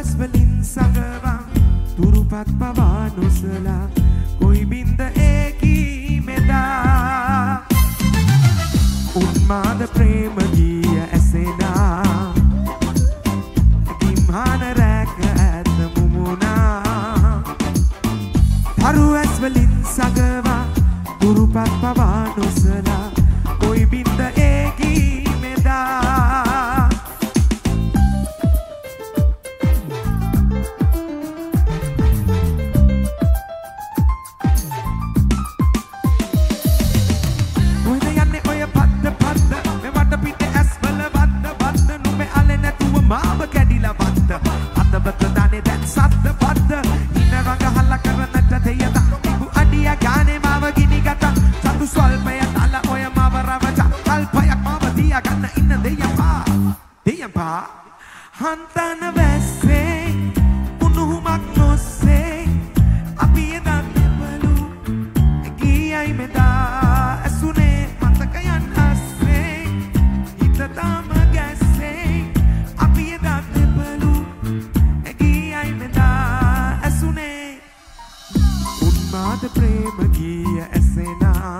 ඇස් වලින් සඟවා තුරුපත් පවා නොසලා කොයි බින්ද ඒකී මෙදා උන්මාද ප්‍රේම ගිය ඇසෙනා කිම්හාන රැක ඇත මුමුණා තරු ඇස් වලින් සඟවා තුරුපත් පවා නොසලා කොයි බින්ද ඒකී මෙදා කොහෙද යන්නේ ඔය පද්ද පද්ද මේ වට පිට ඇස් වල වද්ද වද්ද නුඹේ අලේ නැතුව මාව කැඩිලා වද්ද අතබත දානේ දැන් සද්ද පද්ද ඉන රඟ හල්ලා කරන්නට දෙය දක්කු අඩිය ගානේ මාව ගිනි ගත සතු ස්වල්පය තල ඔය මාව රවච කල්පයක් මාව තියා ගන්න ඉන්න දෙයපා හන්තන වැස්සේ උණුහුමක් නොස්සේ අපි එදා දෙපළු ගියයි මෙදා ඇසුනේ මතකයන් අස්සේ හිත තාම ගැස්සේ අපි එදා දෙපළු ගියයි මෙදා ඇසුනේ උන්මාද ප්‍රේම ගිය ඇසෙනා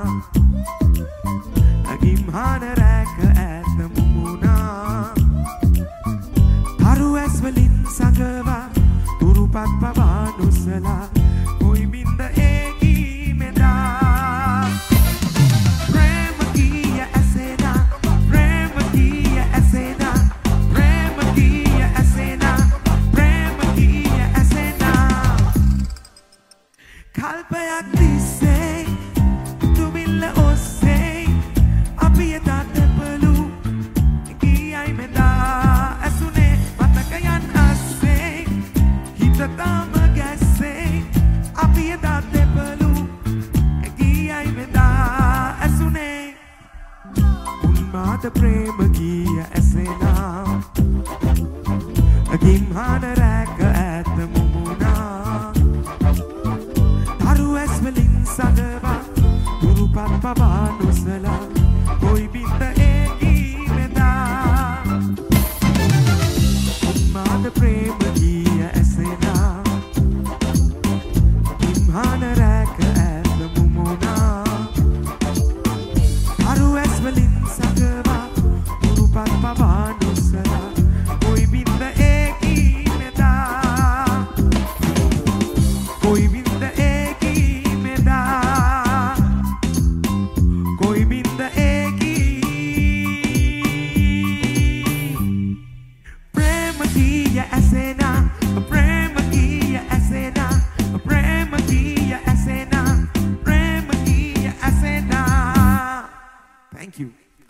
අගිම්හාන රැක ඇත මුමුණා තරු ඇස් වලින් සඟවා තුරුපත් පවා නොසලා කොයි බින්ද ඒකී මෙදා ප්‍රේම ගිය ඇසෙනා ප්‍රේම ගිය ඇසෙනා ප්‍රේම ගිය ඇසෙනා ප්‍රේම ගිය ඇසෙනා කල්පයක් තිස්සේ තුමිල්ල ඔස්සේ අපි එදා දෙපළු ගියයි මෙදා ඇසුනේ මතකයන් අස්සේ හිත තාම ගැස්සේ අපි එදා දෙපළු ගියයි මෙදා ඇසුනේ උන්මාද ප්‍රේම ගිය ඇසෙනා ගිම්හාන රැක ඇත මුමුණා තරු ඇස් වලින් සඟ